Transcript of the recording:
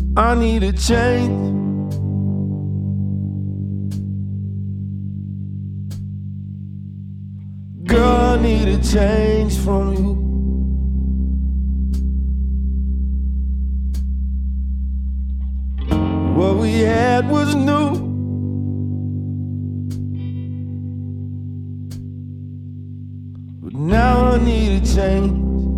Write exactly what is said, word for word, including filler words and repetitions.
I need a change. Girl, I need a change from you. What we had was new, but now I need a change.